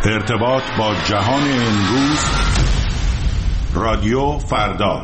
ارتباط با جهان امروز. رادیو فردا.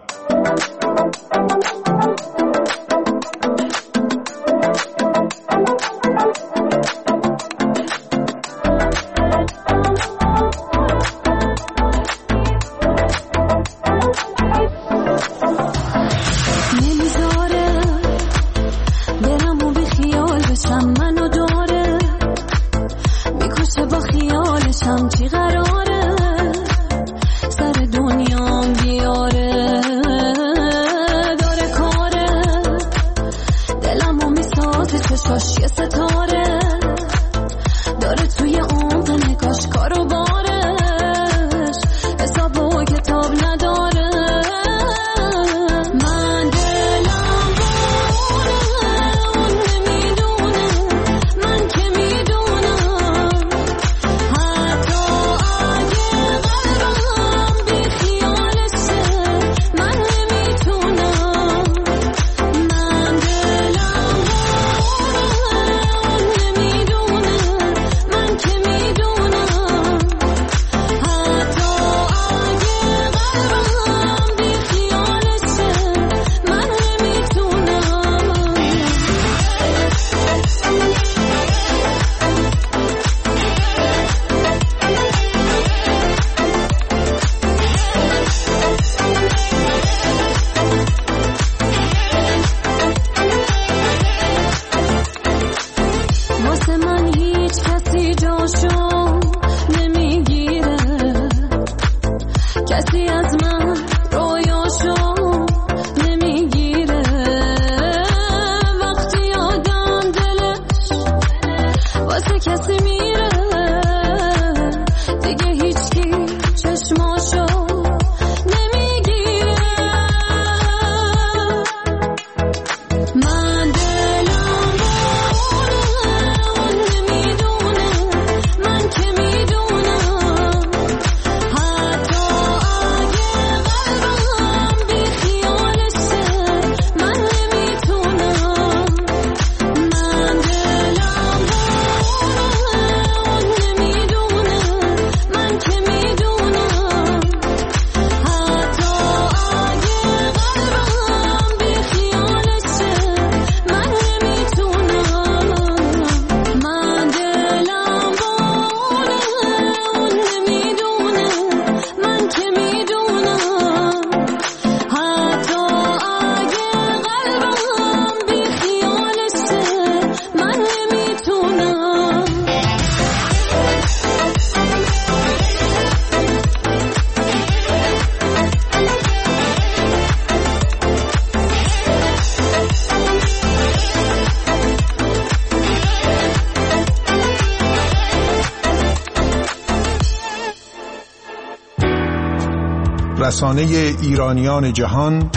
رسانه ایرانیان جهان،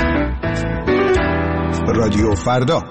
رادیو فردا.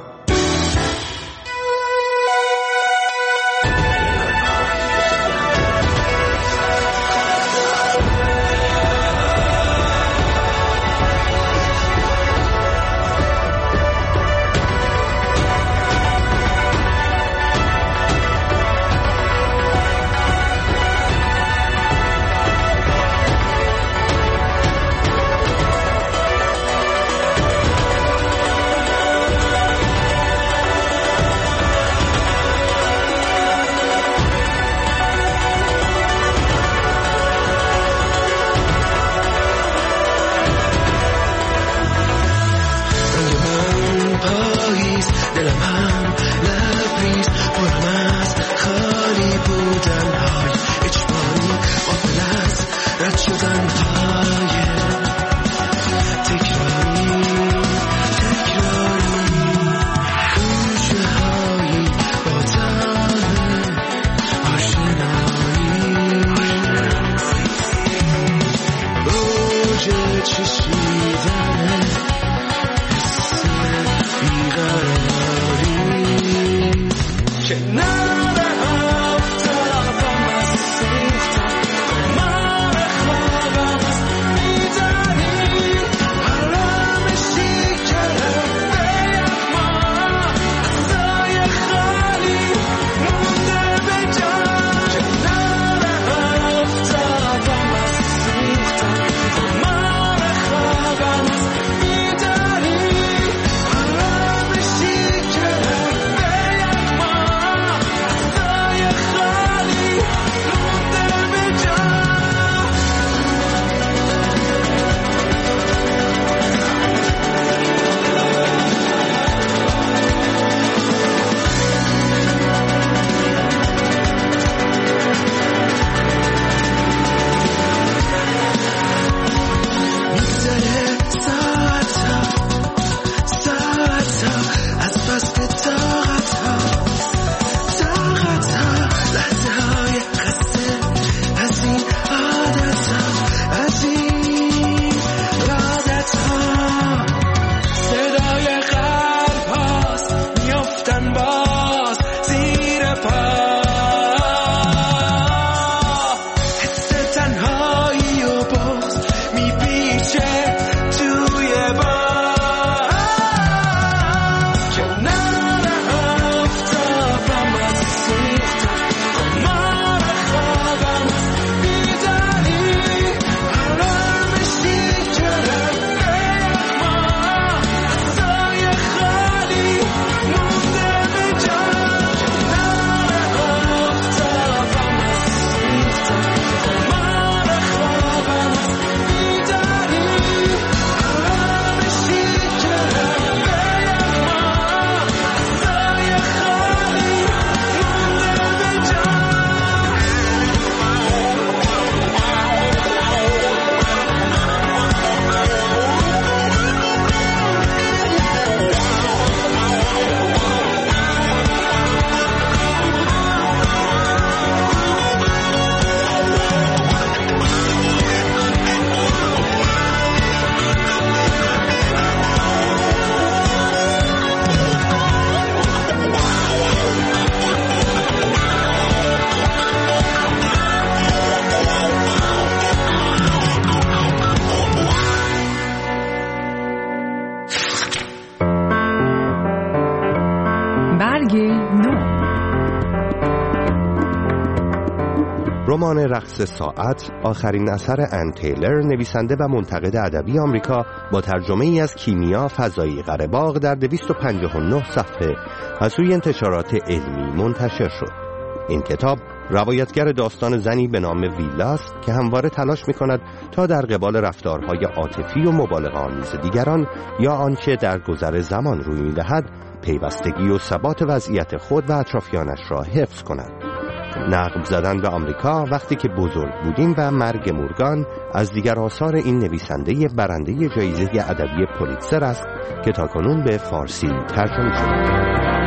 رمان رقص ساعت آخرین اثر ان تیلر، نویسنده و منتقد ادبی آمریکا، با ترجمه ای از کیمیا فضایی قره‌باغ در 259 صفحه از سوی انتشارات علمی منتشر شد. این کتاب روایتگر داستان زنی به نام ویلا است که همواره تلاش می‌کند تا در قبال رفتارهای عاطفی و مبالغه‌آمیز دیگران یا آنچه در گذر زمان روی می‌دهد پیوستگی و ثبات وضعیت خود و اطرافیانش را حفظ کند. نقب زدن به آمریکا، وقتی که بزرگ بودیم و مرگ مورگان از دیگر آثار این نویسنده برنده جایزه ادبی پولیتزر است که تاکنون به فارسی ترجمه شده.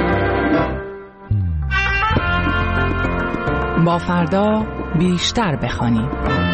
با فردا بیشتر بخوانیم.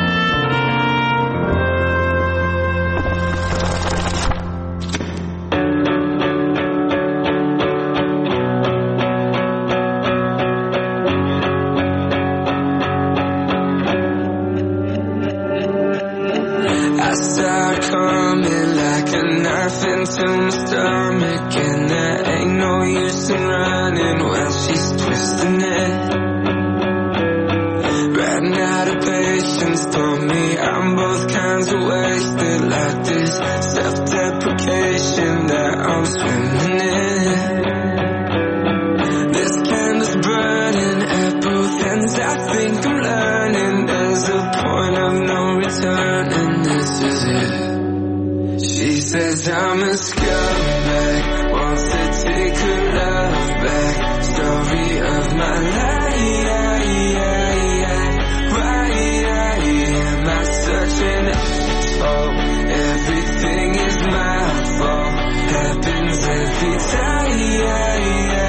I'm a scumbag, wants to take her love back. Story of my life. Why am I such an asshole? Everything is my fault. Happens every time.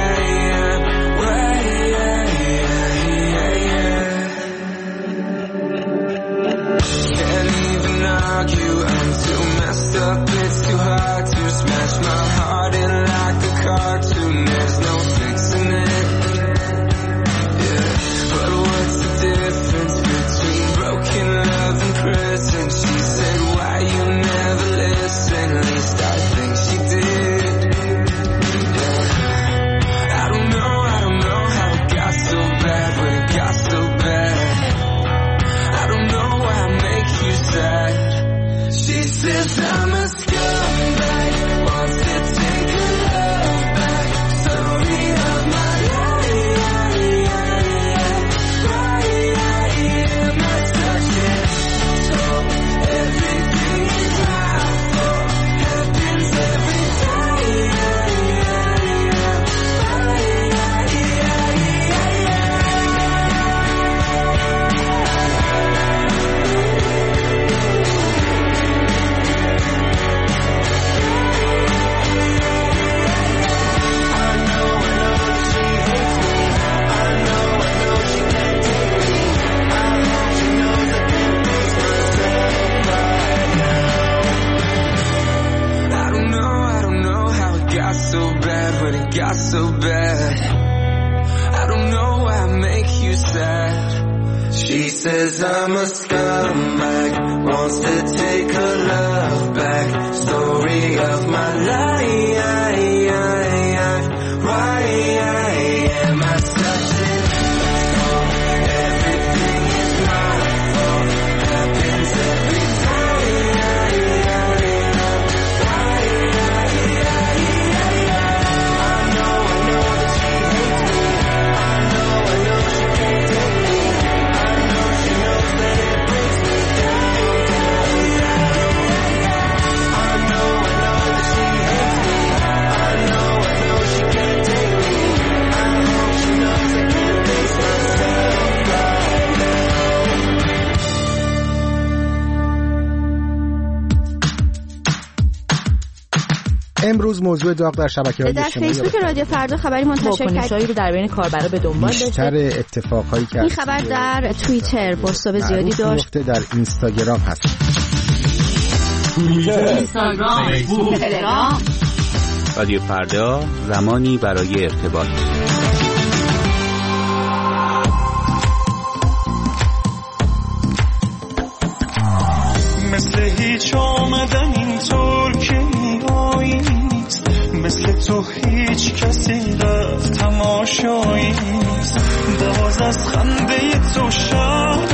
Can't even argue. I'm too messed up. It's too hard to smash my heart in like a cartoon. There's no fixing it. Yeah, but what's the difference between broken love and prison? She said, why you never listen? At least I think she did. Yeah, I don't know how it got so bad. When it got so bad, I don't know why I make you sad. She says I'm a scumbag, wants to take her love back. Story of my life. Why am I such an asshole? Everything is my fault. Happens every got so bad. I don't know why I make you sad. She says I'm a scumbag, wants to take her love back. Story of my life. Why am I such an asshole? Everything is my fault. Happens every امروز موضوع داغ در شبکه‌های اجتماعی در فیسبوک رادیو فردا خبری منتشر کرد رو در بین کاربرا به دنبال داشت. بیشتر اتفاقایی که این خبر در توییتر پست‌های زیادی داشت. در اینستاگرام هست. اینستاگرام، فیسبوک، تلگرام. رادیو فردا، زمانی برای ارتباط. مثل هیچ آمدن اینطور که میاییست، مثل تو هیچ کسی رفت تماشاییست. باز از خنده تو شب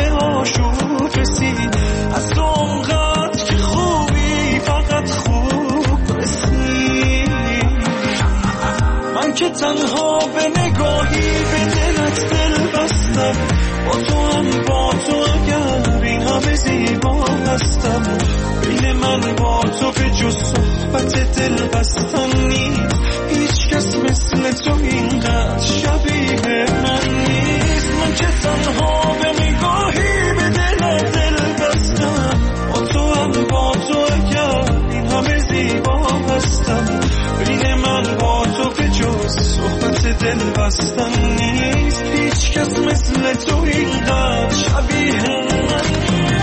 تنها به نگاهی به دلت دل بستم، با تو هم با تو اگر این همه زیبا هستم. بین من با تو به جز صحبت دل بستن نیست، هیچ کس مثل تو اینقدر شبیه من نیست. من که تنها به نگاهی به دلت دل بستم، با تو هم با تو اگر این همه زیبا هستم. بین من با تو به جز صحبت دل بستن نیست، هیچ کس مثل تو اینقدر شبیه من نیست.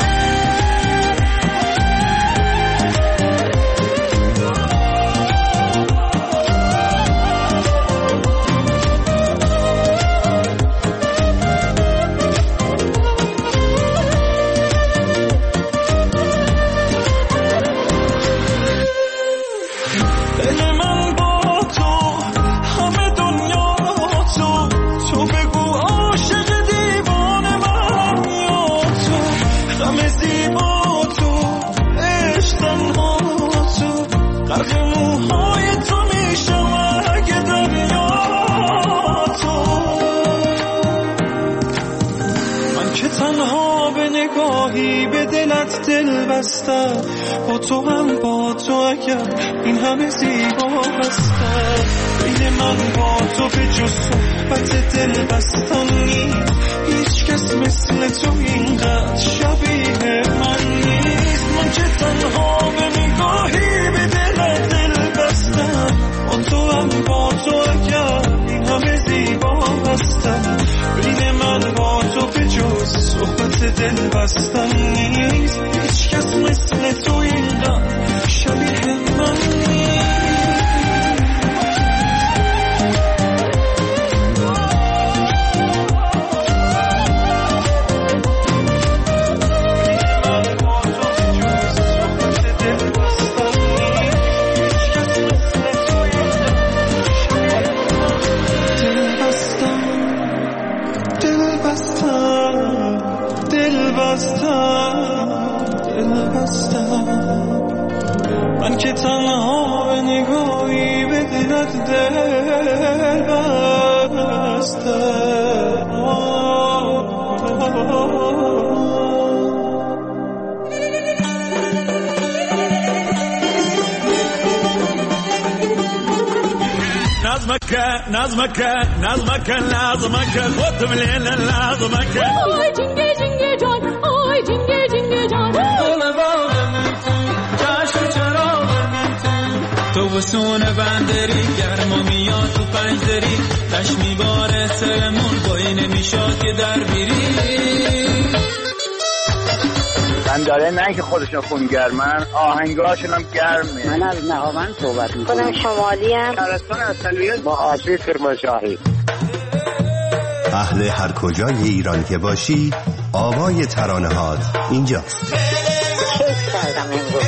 دل بستم، با تو هم با تو اگر این همه زیبا هستم. بین من با تو به جز صحبت دل بستن نیست، هیچ کس مثل تو اینقدر شبیه من نیست. من که تنها به نگاهی به دل بستم، با تو هم با تو اگر این همه زیبا هستم. بین من با تو به جز صحبت دل بستن نیست، هیچ کس مثل تو اینقدر شبیه من نیست. من که تنها به نگاهی به دلت دل بستم. نظمك خود مليل نظمك آی جنگه جنگه جان، آی جنگه جنگه جان. تو بسون بندری گرما میاد تو پنجدری، تش میباره سرمون بایی نمیشاد که در بیری. من داره نه که خودشون خونگرمن، آهنگاشون هم گرمه. من از نهاوند صحبت میکنم. خودم شمالی هم شهرستان اصلیت با آسیب کرمانشاهی. اهل هر کجای ایران که باشی، آوای ترانه‌هات اینجاست. کیف کردم امروز.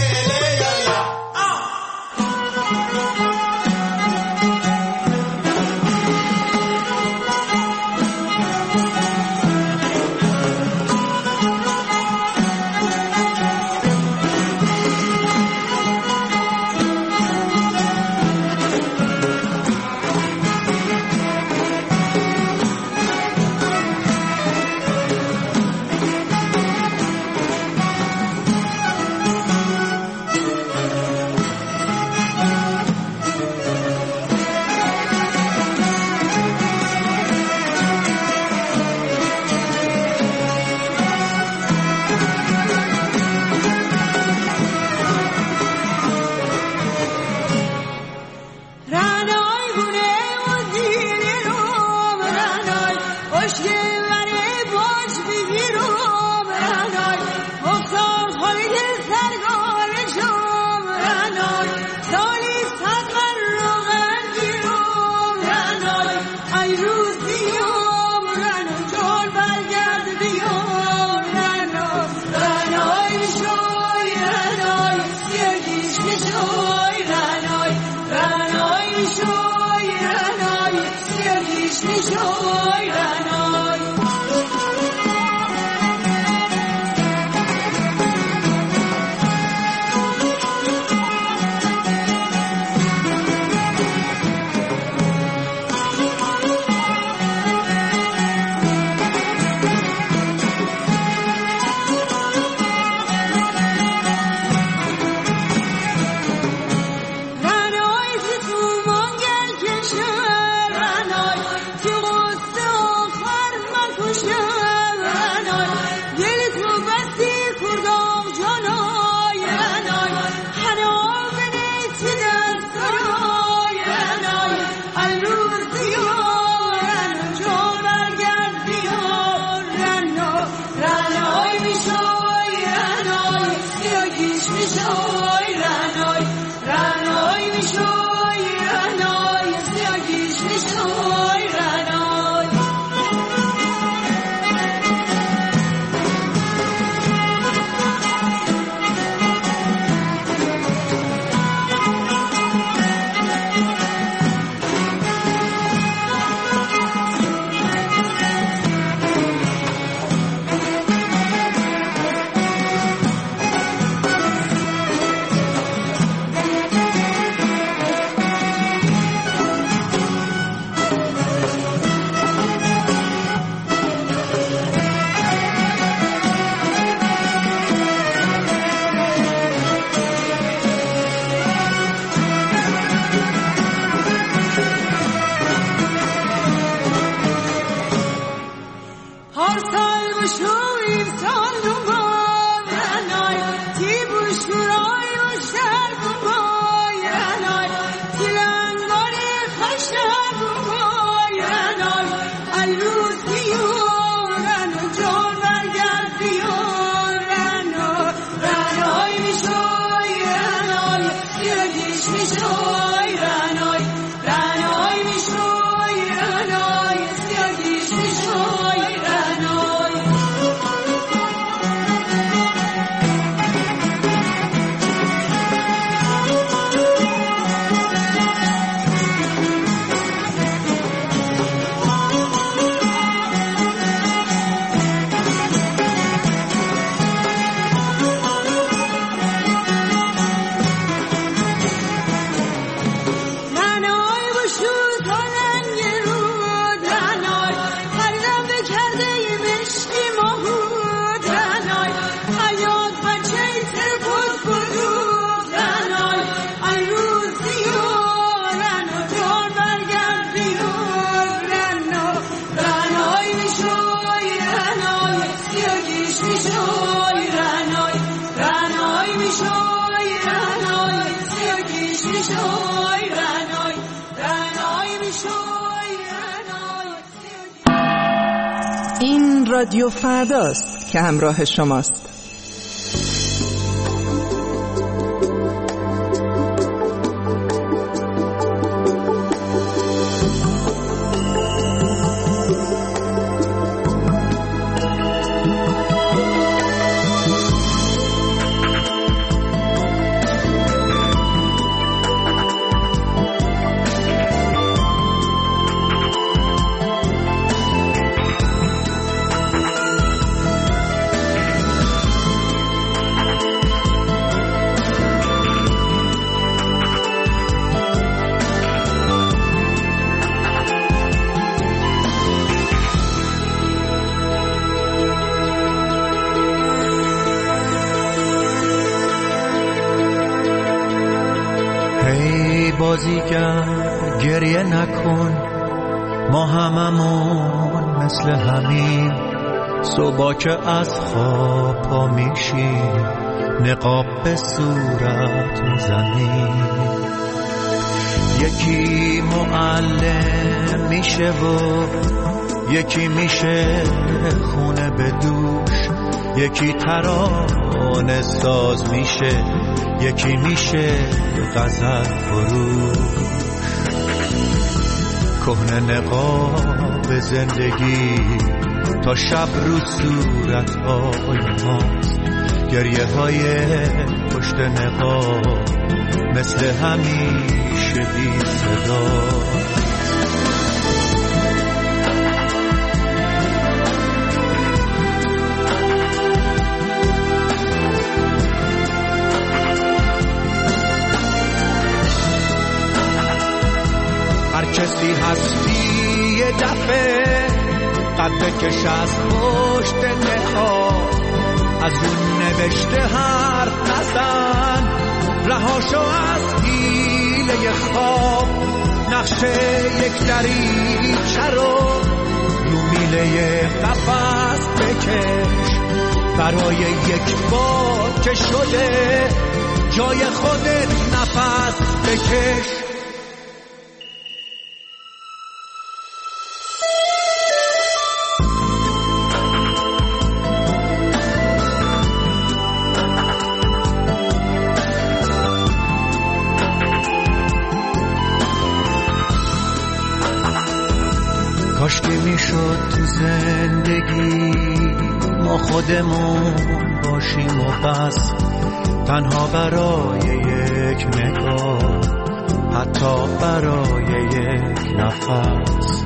پارسال بشو ایمسال دوبار رنای تی بشورای بشتر دوبار رنای تی لنگاری خشتر دوبار رنای الروز بیار رنو جان برگرد بیار رنو رنای میشوی رنای سیرگیش میشوی رنای رنای میشوی رنای سیرگیش میشوی رنای رنای بشو تا رنگ رود رنای خریدم به کرده مشکی ماهود رنای حیات بچه ترپوز بودود رنای ای روز بیار رنو جان برگرد بیار رنو رنای میشوی رنای سیاگیش میشوی رنای رنای میشوی رنای سیاگیش میشوی رنای رنای میشوی رنای این رادیو فرداست که همراه شماست. هی بازیگر گریه نکن، ما هممون مثل همین صبح که از خواب پا میشیم نقاب به صورت میزنیم. یکی معلم میشه و یکی میشه خونه به دوش، یکی ترانه ساز میشه، یکی میشه غزل فروش. کهنه نقاب زندگی تا شب رو صورت‌های ماست، گریه های پشت نقاب مثل همیشه بی صدا. هر کسی هستی یه دفعه قد بکش از پشت نقاب، از اون نوشته حرف نزن، رهاشو از حیله خواب. نقشه یک دریچه رو میله قفس بکش، برای یک بار که شده جای خودت نفس بکش. کاشکی میشد تو زندگی ما خودمون باشیم و بس، تنها برای یک نگاه، حتی برای یک نفس.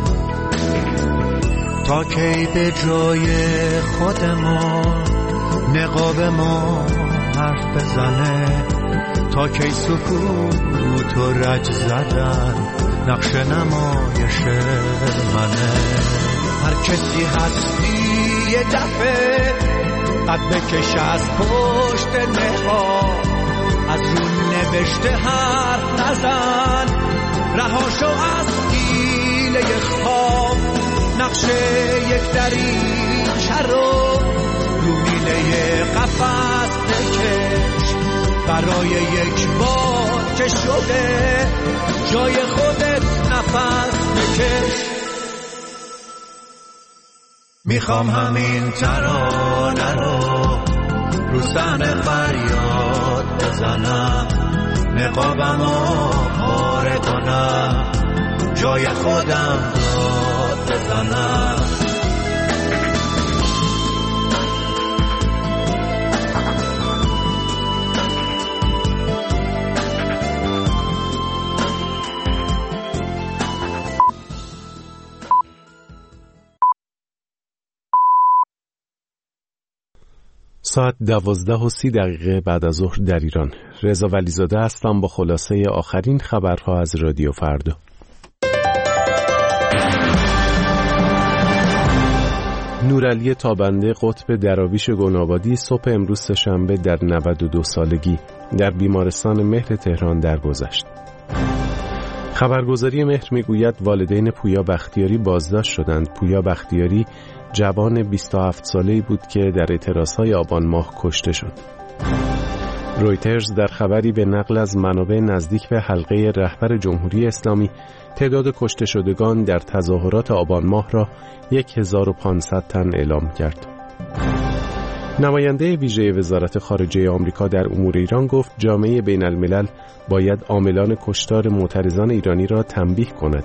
تا کی به جای خودمون نقاب ما حرف بزنه، تا کی سکوت و رج زدن نقش نمایش منه. هر کسی هستی یه دفعه قد بکش از پشت نقاب، از رو نوشته حرف نزن، رهاشو از حیله خواب. نقشه یک دریچه رو میله قفس بکش برای یک بار که شده جای خودت نفس بکش. میخوام همین ترانه رو صحنه فریاد بزنم، نقابمو پاره کنم، جای خودم داد بزنم. ساعت 12:30 بعد از ظهر در ایران. رضا ولیزاده هستم با خلاصه آخرین خبرها از رادیو فردا. نورعلی تابنده قطب دراویش گل‌آبادی صبح امروز سه‌شنبه در 92 سالگی در بیمارستان مهر تهران درگذشت. خبرگزاری مهر میگوید والدین پویا بختیاری بازداشت شدند. پویا بختیاری جوان 27 ساله‌ای بود که در اعتراضهای آبان ماه کشته شد. رویترز در خبری به نقل از منابع نزدیک به حلقه رهبر جمهوری اسلامی تعداد کشته شدگان در تظاهرات آبان ماه را 1500 تن اعلام کرد. نماینده ویژه وزارت خارجه آمریکا در امور ایران گفت جامعه بین الملل باید عاملان کشتار معترضان ایرانی را تنبیه کند.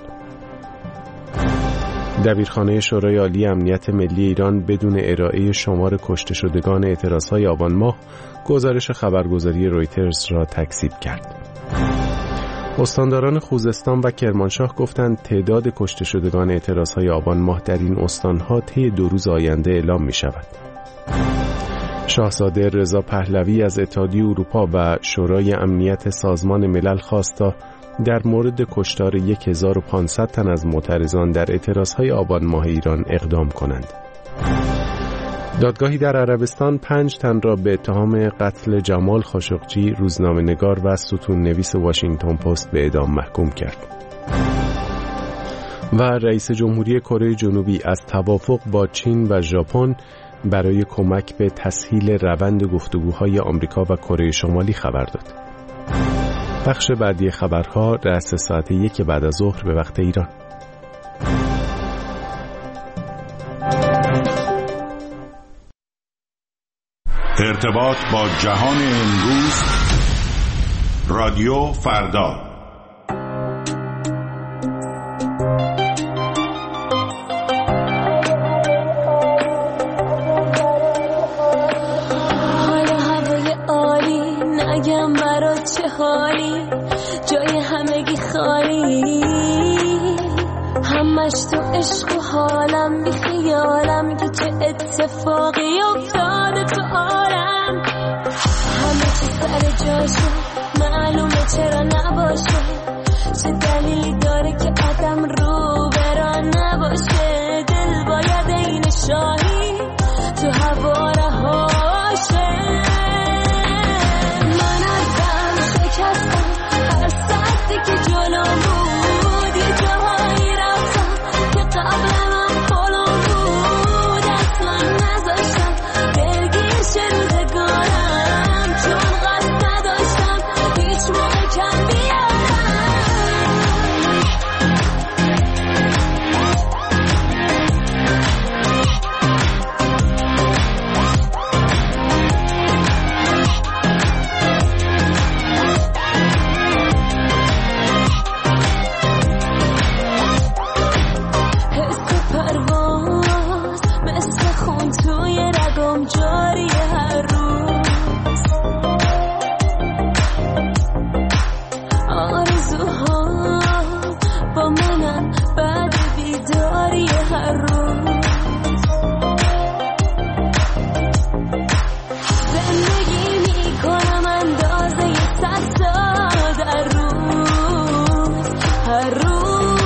دبیرخانه شورای عالی امنیت ملی ایران بدون ارائه شمار کشته شدگان اعتراضهای آبان ماه گزارش خبرگزاری رویترز را تکذیب کرد. استانداران خوزستان و کرمانشاه گفتند تعداد کشته شدگان اعتراضهای آبان ماه در این استانها طی 2 روز آینده اعلام می شود. شاهزاده رضا پهلوی از اتحادیه اروپا و شورای امنیت سازمان ملل خواست تا در مورد کشتار 1500 تن از معترضان در اعتراضهای آبان ماه ایران اقدام کنند. دادگاهی در عربستان 5 تن را به اتهام قتل جمال خاشقجی، روزنامه‌نگار و ستون‌نویس واشنگتن پست به اعدام محکوم کرد. و رئیس جمهوری کره جنوبی از توافق با چین و ژاپن برای کمک به تسهیل روند گفتگوهای آمریکا و کره شمالی خبر داد. بخش بعدی خبرها رأس ساعت 1 بعد از ظهر به وقت ایران. ارتباط با جهان امروز، رادیو فردا. حالا هوای عالی، نگم برات چه حالی، جای همگی خالی، همش تو عشق و حالم، بی خیالم که چه اتفاقی افتاده تو عالم. همه چی سر جاشه، معلومه چرا نباشه، چه دلیلی داره که آدم رو بران نباشه. دل باید این شاهی تو هوا رهاشه. من ازم شکستم هر سختی که جلوم بود، یه جاهایی رفتم که قبل من پلم بود. اصلا نذاشتم دلگیر شه روزگارم، چون قصد نداشتم هیچ موقع کم بیارم. حس پرواز مثل خون توی رگم جاری هر روز. آرزوها با منم بعد بیداری هر روز. زندگی میکنم اندازه 100 سال در روز، هر روز.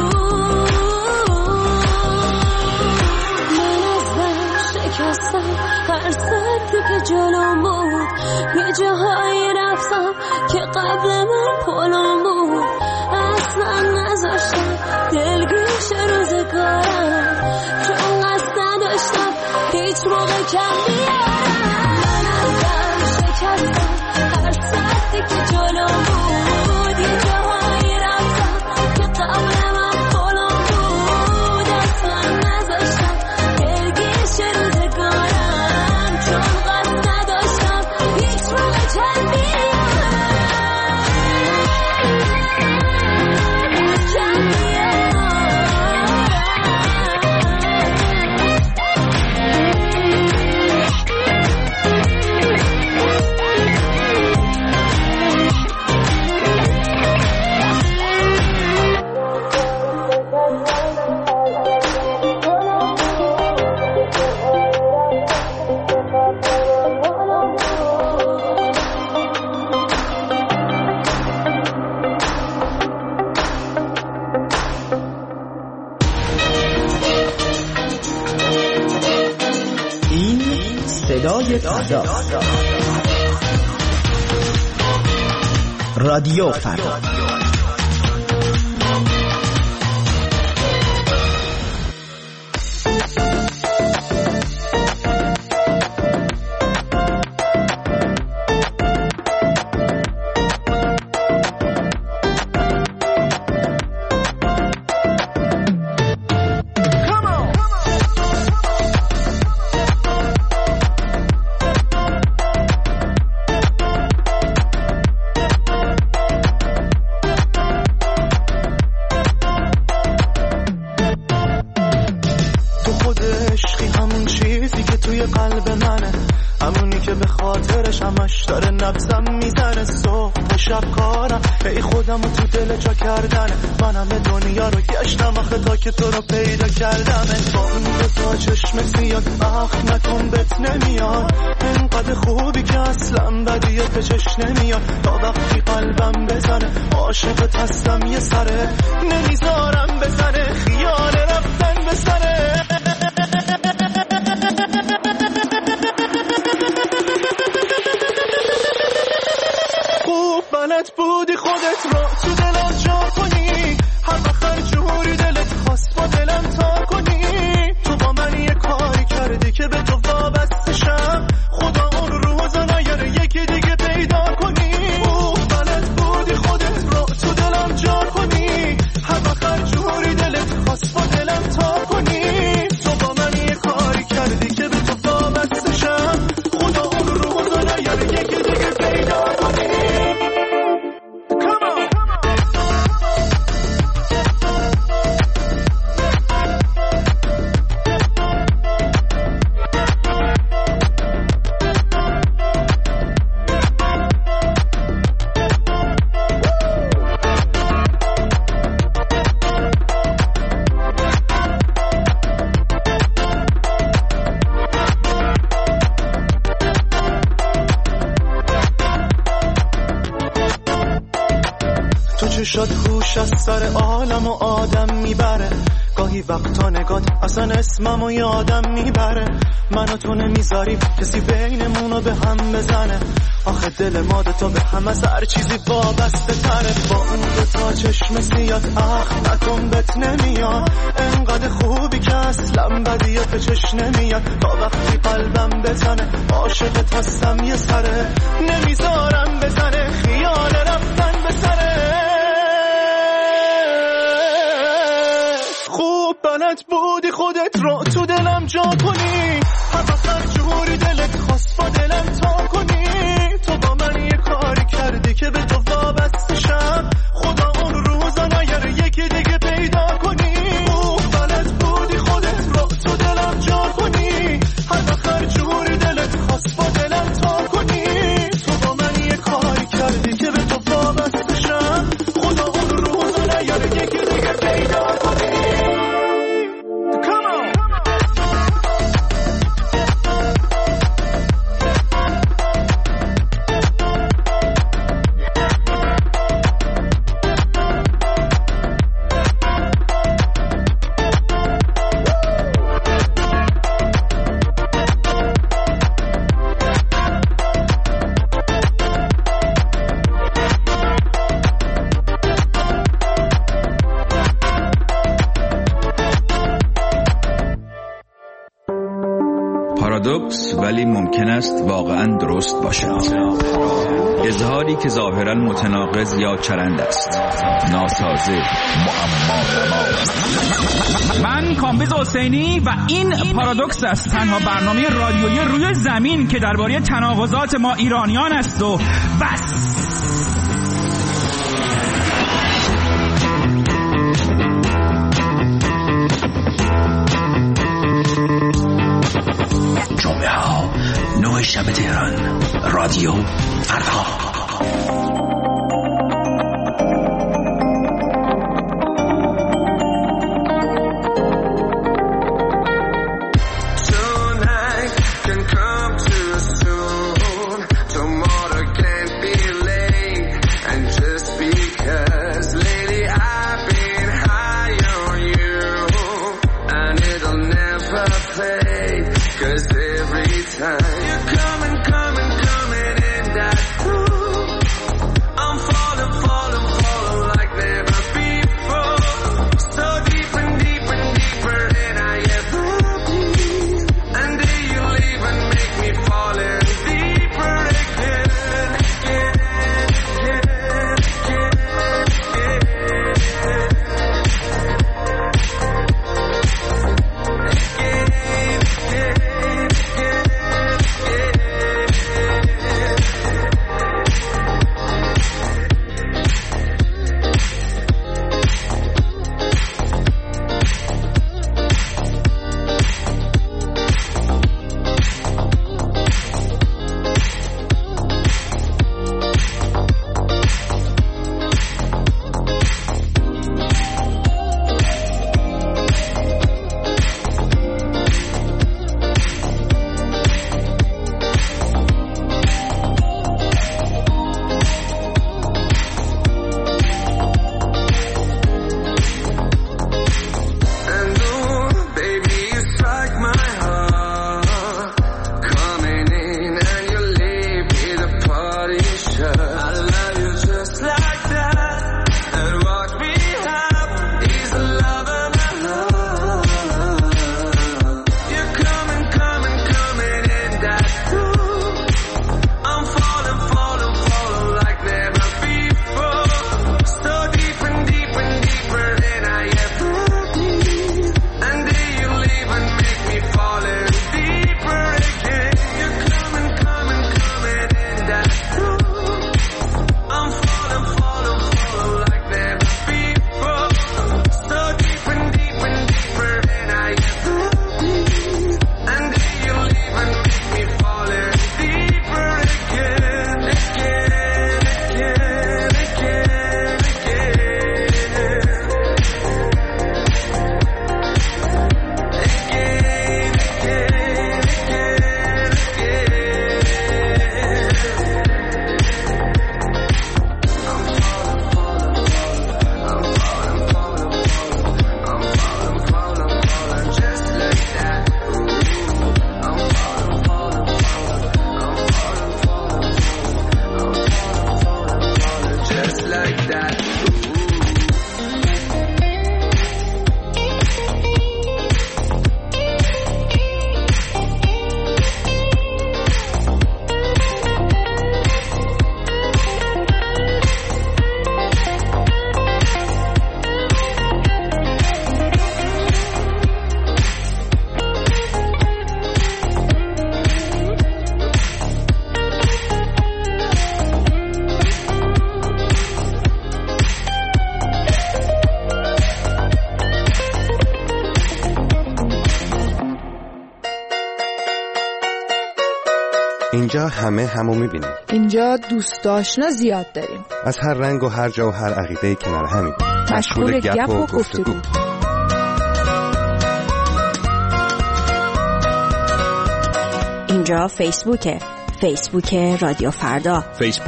من ازم شکستم هر سختی که جلوم بود، یه جاهایی رفتم که قبل من پلم بود. اصلا نذاشتم دلگیر شه روزگارم، هیچ موقع کم بیارم. من ازم شکستم هر سختی که جلو بود، یه جاهایی رفتم که قبل من پلم بود. اصلا نذاشتم دلگیش روزگارم، چون قصد نداشتم هیچ موقع کم بیارم. صدای فردا، رادیو فردا. که تو رو پیدا کردم با اون تا چشم سیاد اخ نکن بهت نمیاد. انقدر خوبی که اصلا بدیه به چشم نمیاد. تا وقتی قلبم بزنه عاشقت هستم یه سره، نمیذارم بزنه خیال رفتن به سره. خوب بلد بودی خودت رو تو دلم جا کنی، هر وقت جوری دلت خواست با دلم تا کنی. تو با من یه کاری کردی که به تو وابسته شم، خدا اون روزا نیاره یکی دیگه پیدا کنی. بلد بودی خودت رو تو دلم جا کنی، هر وقت جوری دلت خواست با دلم تا کنی. تو با من یه کاری کردی که به تو وابسته شم، خدا اون روزا نیاره یکی دیگه پیدا کنی. شد هوش از سر عالم و آدم میبره، گاهی وقتا نگات اصلا اسممو یادم میبره. من و تو نمیذاریم کسی بینمونو به هم بزنه، آخه دل ما دوتا به هم از هر چیزی وابسته تره. با اون دوتا چشم سیاد اخ نکن بهت نمیاد. انقدر خوبی که اصلا بدیه به چشم نمیاد. تا وقتی قلبم بزنه عاشقت هستم یه سره، نمیذارم بزنه خیال رفتن به سره. بلد بودی خودت رو تو دلم جا کنی، هر وقت جوری دلت خواست با دلم تا کنی. تو با من یه کاری کردی که به تو وابسته شم، خدا اون روزا نیاره یکی دیگه پیدا کنی. بلد بودی خودت رو تو دلم جا کنی، هر وقت جوری دلت خواست با دلم تا کنی. تو با من پارادوکس ولی ممکن است واقعا درست باشد. اظهاری که ظاهرا متناقض یا چرند است، ناسازه، معما. من کامبیز حسینی و این پارادوکس است، تنها برنامه رادیویی روی زمین که درباره تناقضات ما ایرانیان است و بس. جمعه ها 9 شب تهران، رادیو فردا. اینجا همه همو میبینیم. اینجا دوست آشنا زیاد داریم. از هر رنگ و هر جا و هر عقیده کنار همین. مشغول گپ و گفتگو. اینجا فیسبوکه. فیسبوک رادیو فردا.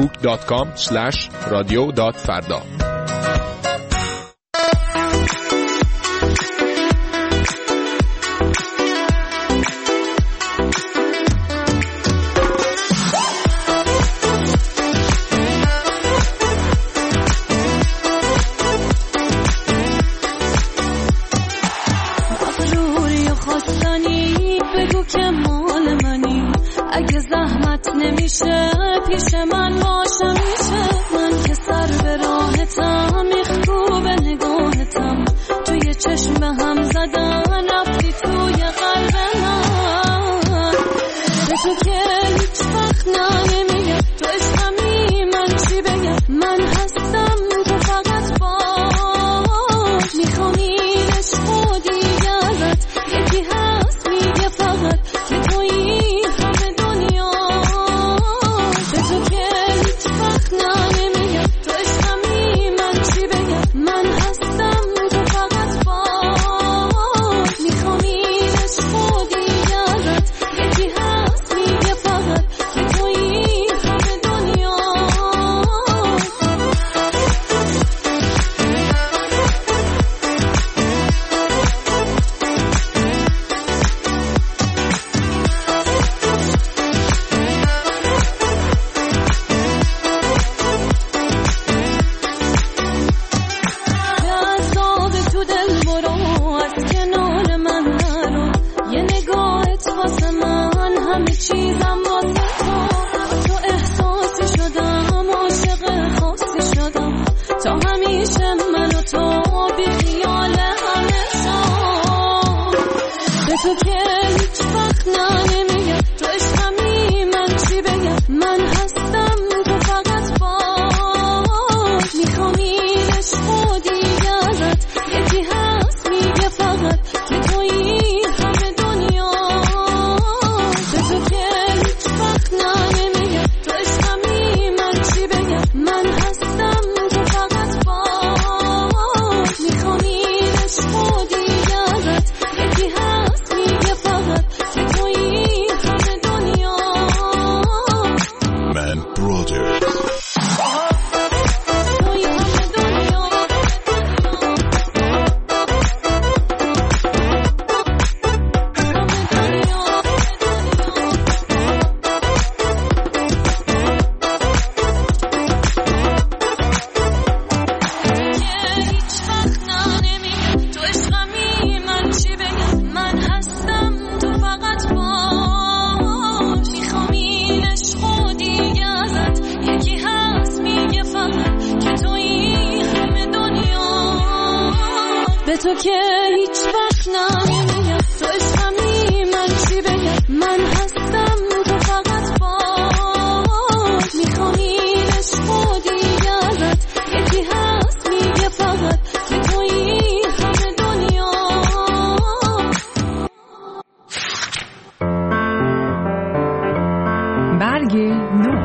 facebook.com/radio.farda. بگو که مال نمیشه پیش من باشه میشه من که سر به راهتم میخکوب نگاهتم توی چشم هم زدن رفتی توی قلب من به تو که هیچ وقت نمیگم تو عشقمی من چی بگم من هستم تو فقط باش میخوام این عشق و دیگه ازت یکی هست میگه فقط که تویی همه دنیا به تو که هیچ وقت نمیگم تو عشقمی من چی بگم من هستم تو فقط باش میخوام این عشق و دیگه ازت یکی هست میگه فقط که تویی همه دنیا عذاب تو دل برو از کنار من نرو یه نگاهت واسه من همه چیزم واسه تو احساسی شدم عاشق خاصی شدم تا همیشه من و تو بی خیال همیشه به تو که هیچ وقت نمیگم تو عشقمی من چی بگم من هستم تو فقط باش میخوام این عشق و دیگه ازت یکی هست میگه فقط که تویی همه دنیا به تو که هیچ وقت نمیگم تو عشقمی من چی بگم من هستم تو فقط باش میخوام این عشق و دیگه ازت یکی هست میگه فقط که تویی همه دنیا من برادرز تویی همه دنیا هیچ وقت نمیگم تو عشقمی من چی بگم من هستم تو فقط باش میخوام این عشق و دیگه ازت یکی هست میگه فقط که تویی همه دنیا به تو که هیچ وقت نمیگم تو عشقمی من چی بگم من هستم تو فقط باش میخوام این عشق و دیگه ازت یکی هست میگه فقط که تویی همه دنیا برگ نو.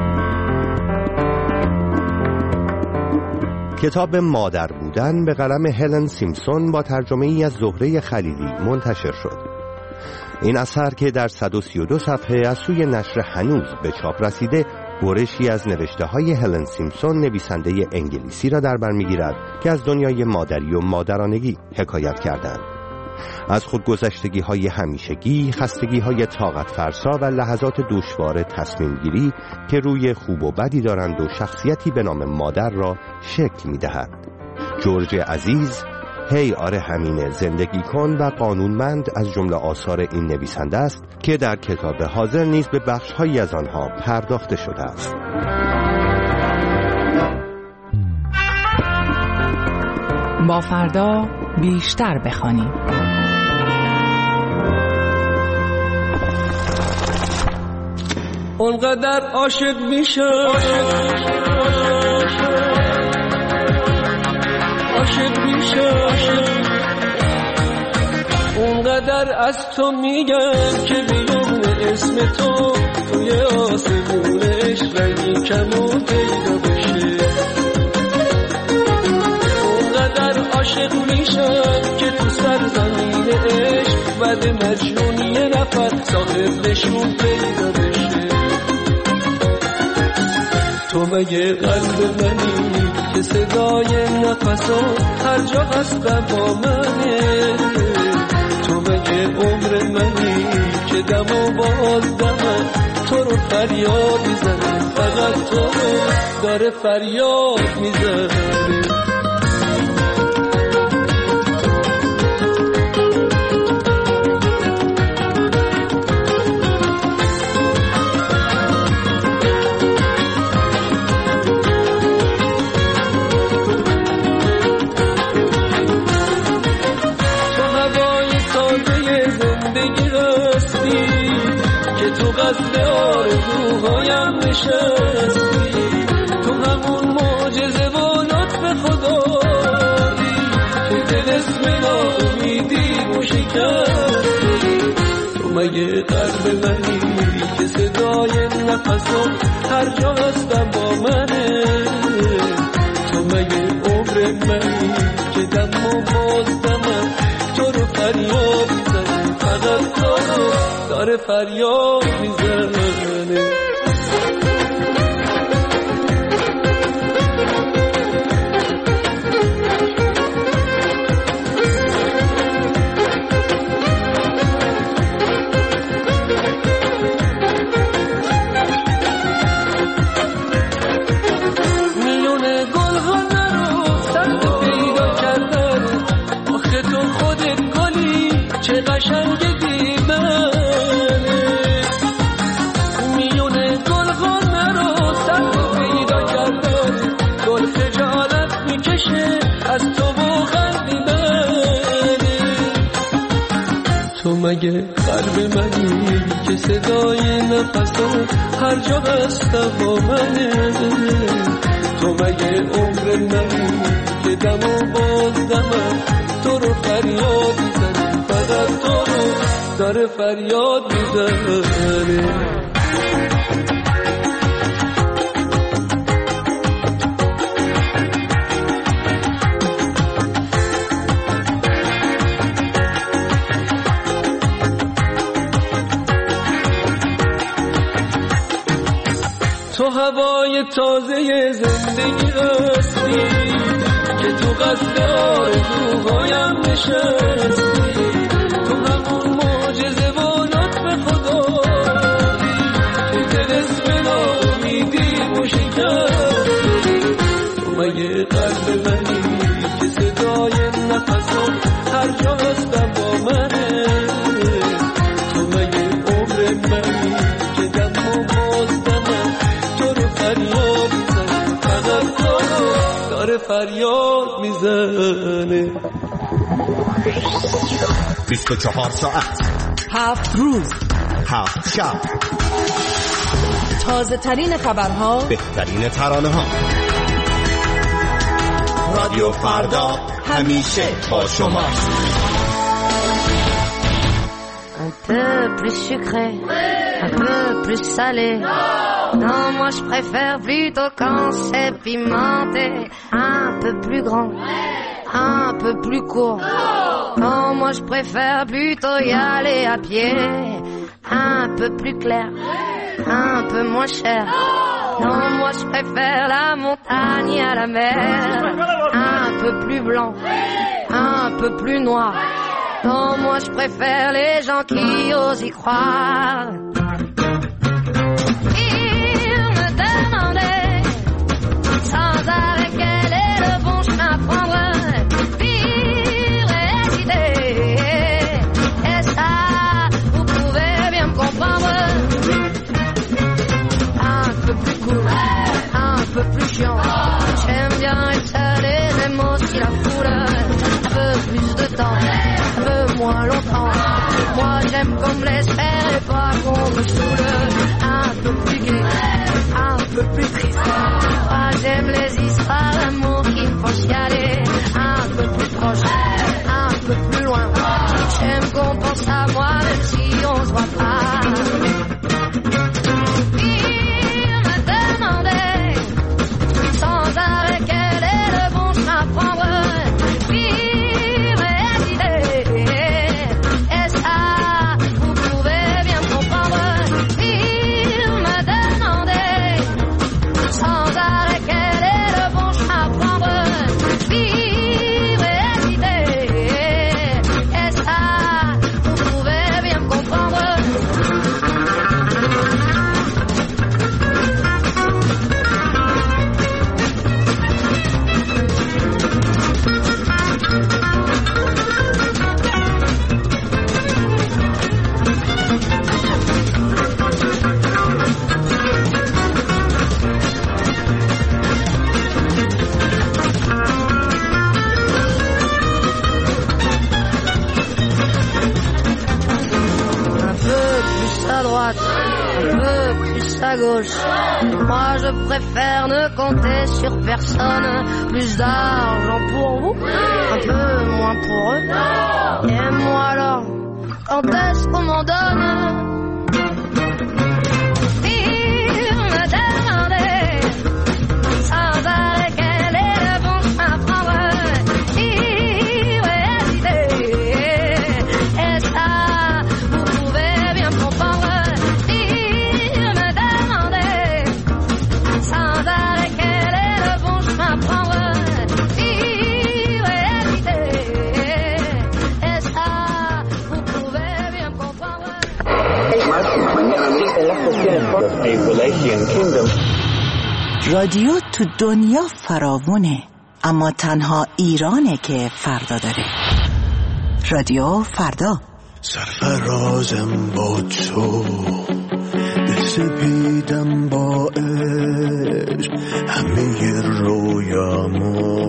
کتاب مادر بودن به قلم هلن سیمپسون با ترجمه ای از زهره خلیلی منتشر شد. این اثر که در 132 صفحه از سوی نشر هنوز به چاپ رسیده برشی از نوشته های هلن سیمپسون نویسنده انگلیسی را در بر می‌گیرد که از دنیای مادری و مادرانگی حکایت کردند. از خودگذشتگی‌های همیشگی، خستگی‌های طاقت فرسا و لحظات دشوار تصمیم گیری که روی خوب و بدی دارند و شخصیتی به نام مادر را شکل می‌دهد. جورج عزیز، هی آره همینه، زندگی کن و قانونمند از جمله آثار این نویسنده است که در کتاب حاضر نیز به بخش‌هایی از آنها پرداخته شده است. با فردا بیشتر بخوانیم. اونقدر عاشق میشم عاشق میشم اونقدر از تو میگم که بیان اسم تو توی آسمون عشق رنگی کم و پیدا بشه. اونقدر عاشق میشم که تو سرزمین عشق بعد مجنون یه نفر صاحب نشون پیدا بشه. تو مگه قلب منی که صدای نفسات هر جا هستم با منه؟ تو مگه عمر منی که دم و باز دمم تو رو فریاد میزنه، فقط تو رو داره فریاد میزنه. غزل آرزوهایم نشستی، تو همون معجزه و لطف خدایی که دل اسم ناامیدی و شکستی. تو مگه قلب منی که صدای نفسم هر جا هستم با منه؟ تو مگه عمر منی که دم و بازدمم تو رو فریاد میزنه، فقط تو رو داره فریاد میزنه. قشنگی منه، میونه گلخانه رو سر پیدا کردن، گل خجالت میکشه از تو و قلبی منه. تو مگه قلب منی که صدای نفسم هر جا هستم با منه؟ تو مگه عمر منی که دم و بازدمم تو رو فریاد میزنه، فقط تو رو داره فریاد میزنه. تو هوای تازه زندگی هستی که تو قصد آرزوهایم نشستی، تو همون معجزه و لطف خدایی که دل اسم ناامیدی و شکستی. تو مگه قلب منی که صدای نفسم هر جا هستم با منه؟ تو مگه عمر منی که دم و بازدمم تو رو فریاد میزنه، فقط تو رو داره فریاد میزنه. 24 ساعت 7 روز 7 شب، تازه ترین خبرها، بهترین ترانه ها. رادیو فردا همیشه با شما. Un peu plus sucré, un peu plus salé. Non, moi je préfère plutôt quand c'est pimenté. Un peu plus grand, un peu plus court. Non, moi je préfère plutôt y aller à pied. Un peu plus clair, un peu moins cher. Non, moi je préfère la montagne à la mer. Un peu plus blanc, un peu plus noir. Non, moi je préfère les gens qui osent y croire. Il me demandait sans arrêt quel est le bon chemin à prendre. Vivre et hésiter, et ça, vous pouvez bien me comprendre. Un peu plus cool, un peu plus chiant. J'aime bien être seul et j'aime aussi la foule. Un peu plus de temps, un peu moins longtemps. Moi j'aime qu'on me laisse faire et pas qu'on me saoule. Un peu plus gai, un peu plus triste. Moi j'aime les histoires d'amour qui me font chialer. Un peu plus proche, un peu plus loin. J'aime qu'on pense à moi même si on se voit pas. Il me demandait sans arrêt quel est le bon chemin à prendre. Un elle veut plus à gauche. Moi je préfère ne compter sur personne. Plus d'argent pour vous, un peu moins pour eux. Et moi alors, quand est-ce qu'on m'en donne? Il me demandait sans arrêt quel est le bon chemin à prendre. Il m'a hésité, et ça vous pouvez bien comprendre. Il me demandait sans arrêt quel est le bon chemin à prendre. Il m'a hésité, et ça vous pouvez bien comprendre. رادیو تو دنیا فراوونه، اما تنها ایرانه که فردا داره. رادیو فردا. سرفرازم با تو، دل سپیدم با عشق، همه رویامو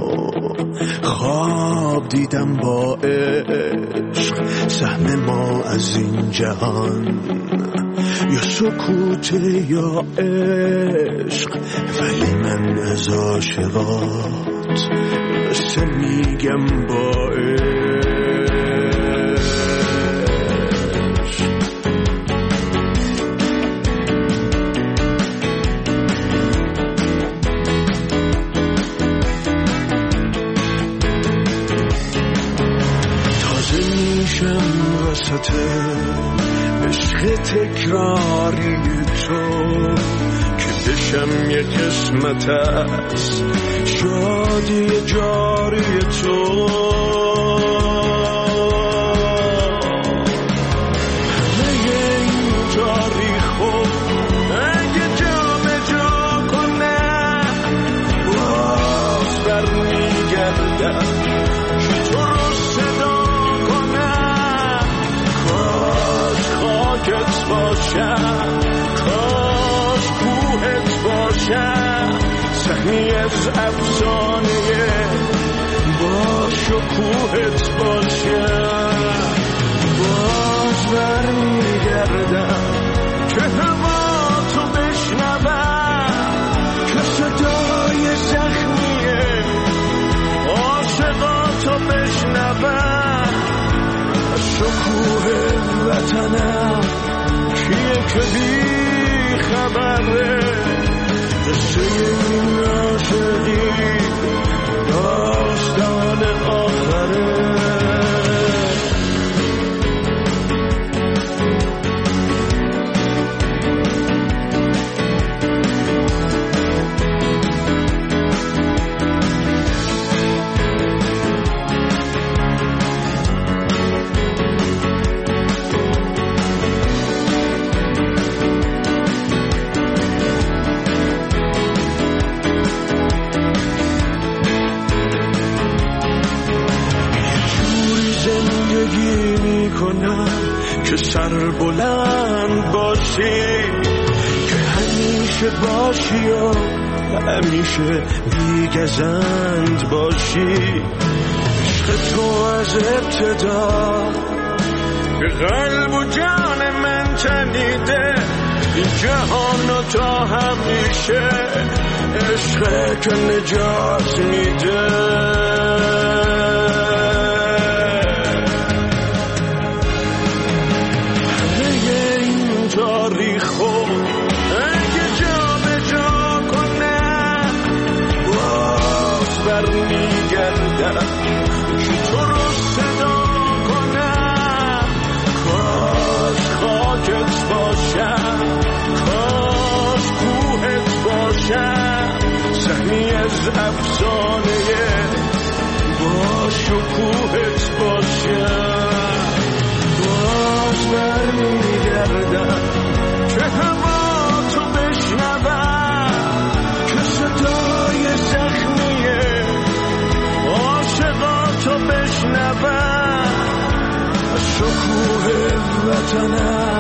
خواب دیدم با عشق. سهم ما از این جهان یا سکوت یا عشق، ولی من از عاشقات قصه میگم با عشق. تازه میشم وسط عشق تکراری تو، که بشم یه قسمت از شادی جاری تو. همه این تاریخو اگه جا به جا کنه، باز برمیگردم که تو رو صدا کنه. کاش خاکت باشم، کاش کوهت باشم، سهمی از افسانه باش و کوهت باشم. باز برمیگردم که هوا تو بشنوم، که صدای زخمیه عاشقاتو بشنوم. شکوه وطنم کیه که بی خبره، قصه این عاشقی داستان آخره. که سر بلند باشی، که همیشه باشی و همیشه بیگزند باشی. عشق تو از ابتدا به قلب و جان من تنیده، این جهان تا همیشه عشق که نجات میده. تاریخو اگه جا به جا کنه، باز برمیگردم که تو رو صدا کنم. کاش خاکت باشم، کاش کوهت باشم، سهمی از افسانه باش و کوهت باشم. باز برمیگردم که هوا تو بشنوم، که صدای زخمیه عاشقاتو بشنوم. شکوه وطنم